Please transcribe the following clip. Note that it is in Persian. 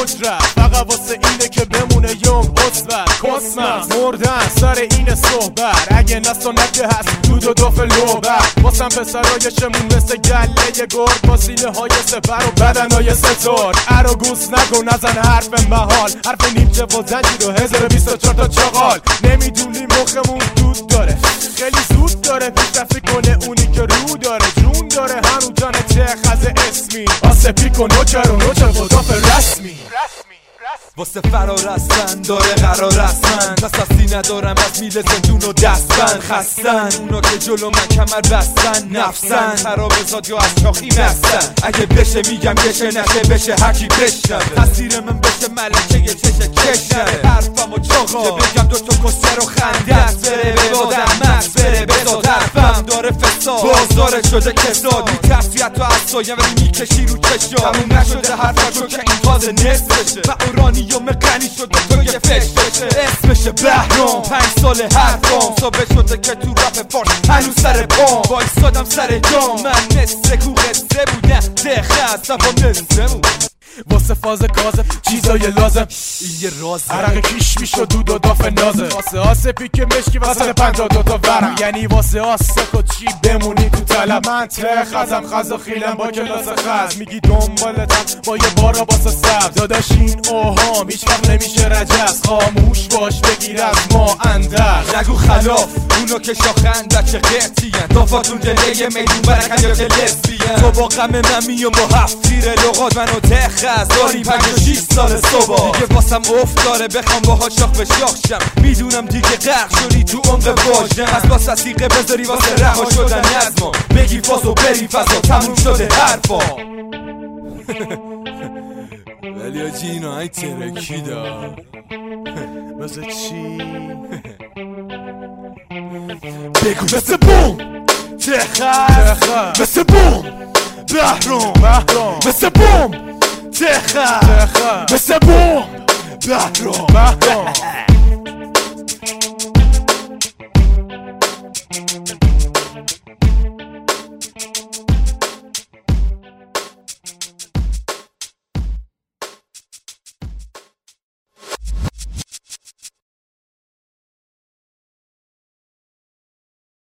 ندرت فقط واسه اینه که بمونه یوم عصبت کسمت مردن سر این صحبت اگه نه سنت هست دود و دف لوبت واسم پسرایشمون مثل گله گرد با سینه های سپر و بدن های ستار ارو گوز نگو نزن حرف محال حرف نیمچه و زنجیر و 1024 تا چاقال نمیدونی مخمون دود داره خیلی زود داره پیشرفتی کنه اونی که رو داره جون داره هنو جان خز اسمی آسپی کن نوچر و نوچر خداف رسمی واسه فرار هستن داره قرار هستن دست ندارم از میل زندون و دستن خستن اونا که جلو من کمر بستن نفسن خراب زاد یا از شاخی مستن اگه بشه میگم بشه نشه بشه هرکی بشنوه تصویر من بشه ملکه یه چشه حرفم و چاقا که بگم دوتا کسر و خنده دست بره به بادم مکس بره بزاد حرفم داره فساد بازداره شده کساد میترسیت و افسایم ولی میکشی رو چشا همون نشده حرفا چون که این تازه نصفشه یوم غنی شده تو یه فشتشه اسمشه بهرام 5 سال حرفام ثابت شده که تو رپ فارس هنوز سر پام وایسادم سر جام من مثل کو قصه بود نه دخست با نزمون واسه فاز کازه چیزای لازم این یه رازه عرق کیش میشد دود و داف نازه واسه آسپی که مشکی واسه 52 تا ورق یعنی واسه آسک و چی بمونی تو طلب من خزم خز و خیلم با کلاس خز میگی دنبالتم با یه بارا باسه سبز داداش این اوهام هیچ وقت نمیشه رجز خاموش باش بگیر از ما اندر نگو خلاف اونا که شاخن بچه قرتین دافاتون دلیه میدون برکن یا که لسبین تو با غم من میام با 7 تیر لغات منو تخز داری 5-6 سال صبح دیگه واسم افتاره بخوام باها شاخ به شاخ شم میدونم دیگه غرق شدی تو عمق واژن از باس سیقه بذاری واسه رها شدن نظما بگی فازو بری فضا تموم شده حرفا ولی آجی اینو های ترکی دا مثل چی؟ بگو مثل بوم تخت مثل بوم بهرام مثل بوم تخت مثل بوم بهرام